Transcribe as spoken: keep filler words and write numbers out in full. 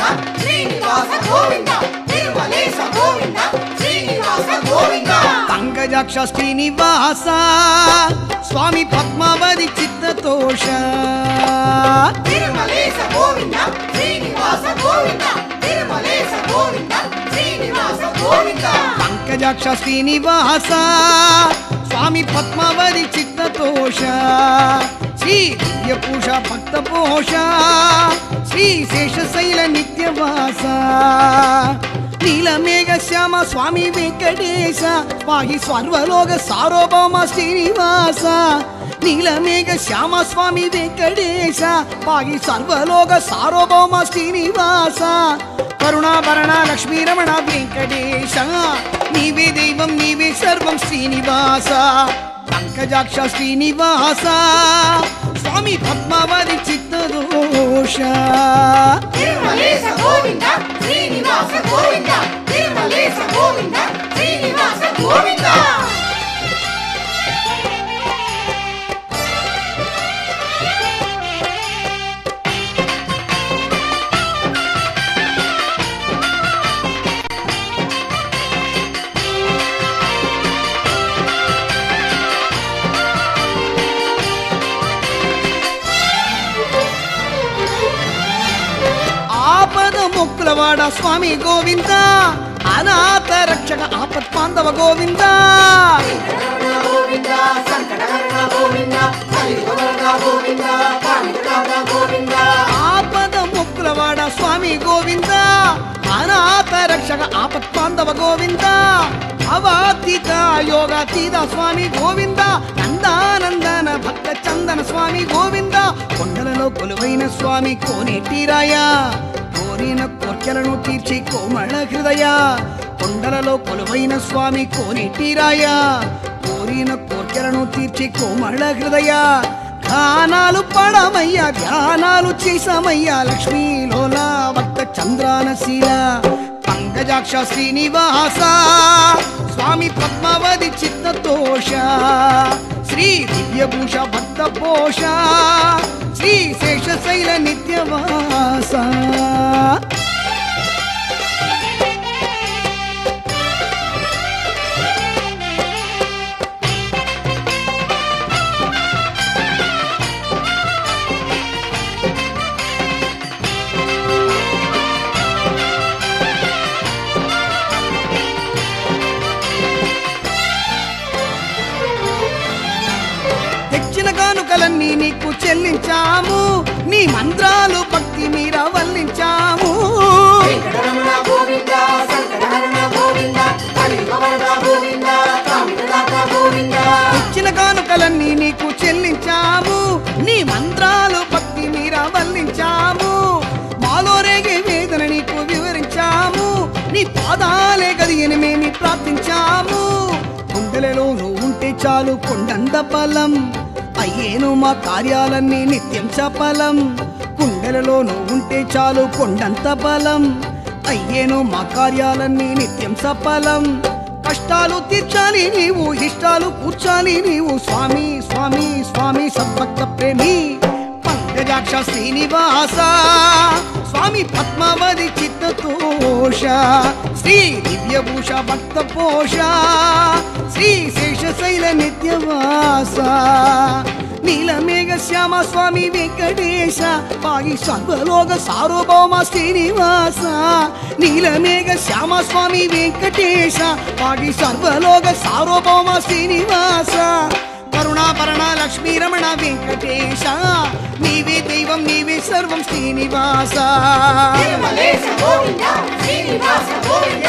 శ్రీనివాస గోవింద తిరుమలేశ గోవింద శ్రీనివాస గోవింద పంకజాక్ష శ్రీనివాస స్వామి పద్మావతి చిత్తతోష తిరుమలేశ గోవింద శ్రీనివాస గోవింద తిరుమలేశ గోవింద శ్రీనివాస గోవింద పంకజాక్ష శ్రీనివాస స్వామి పద్మావతి చిత్తతోష శ్రీ దివ్యపూష భక్తపోష శ్రీ శేషశైల నిత్యవాస నీలమేఘ శ్యామ స్వామి వెంకటేశ పాహి సర్వలోక సార్వభౌమ శ్రీనివాస నీలమేఘ శ్యామ స్వామి వెంకటేశ పాహి సర్వలోక సార్వభౌమ శ్రీనివాస కరుణాభరణ లక్ష్మీ రమణ వెంకటేశ నీవే దైవం నీవే సర్వం శ్రీనివాస పంకజాక్ష శ్రీనివాస స్వామి పద్మావతి చిత్తదోష తిరుమలేశ గోవింద శ్రీనివాస గోవింద తిరుమలేశ గోవింద శ్రీనివాస గోవింద మొక్కులవాడ స్వామి గోవింద అనాథ రక్షక ఆపత్ బాంధవ గోవింద ఆపద మొక్కులవాడ స్వామి గోవింద అనాథ రక్షక ఆపత్ బాంధవ గోవింద అవాతీత యోగాతీత స్వామి గోవింద నందానందన భక్త చందన స్వామి గోవింద కొండలలో కొలువైన స్వామి కోనేటిరాయ కోరిన కోర్కెలను తీర్చి కోమళ హృదయ కొండలలో కొలువైన స్వామి కోనేటిరాయ కోరిన కోర్కెలను తీర్చి కోమళ హృదయ గానాలు పడమయ్యా ధ్యానాలు చేసామయ్యా లక్ష్మీలోలా భక్త చంద్రానశీల పంకజాక్ష శ్రీనివాస స్వామి పద్మావతి చిత్తతోష శ్రీ దివ్యభూష భక్త పోష శ్రీ శేషశైల నిత్యవాస కానుకలన్నీ నీకు చెల్లించాము నీ మంత్రాలు భక్తి మీర వల్లించాము ఇచ్చిన కానుకలన్నీ నీకు చెల్లించాము నీ మంత్రాలు భక్తి మీర వల్లించాము మాలో రేగే వేదన నీకు వివరించాము నీ పాదాలే గదియని మేము ప్రార్థించాము గుండెలలో నువ్వు ఉంటే చాలు కొండంత బలం అయ్యేను మా కార్యాలన్నీ నిత్యం సఫలం కుండలలో నువ్వు ఉంటే చాలు కొండంత బలం అయ్యేను మా కార్యాలన్నీ నిత్యం సఫలం కష్టాలు తీర్చాలి నీవు ఇష్టాలు కూర్చాలి నీవు స్వామి స్వామి స్వామి సద్భక్త ప్రేమి పంకజాక్ష శ్రీనివాస స్వామి పద్మావతి చిత్తతోష శ్రీ దివ్యభూష భక్త పోష శ్రీ శేషశైల నిత్యవాస నీలమేఘ శ్యామ స్వామి వెంకటేశ పాగి సర్వలోక సార్వభౌమ శ్రీనివాస నీలమేఘ శ్యామ స్వామి వెంకటేశ పాగి సర్వలోక సార్వభౌమ శ్రీనివాస కరుణాభరణ లక్ష్మీ రమణ వెంకటేశ నీవే దైవం నీవే సర్వం శ్రీనివాస తిరుమలేశ గోవింద శ్రీనివాస గోవింద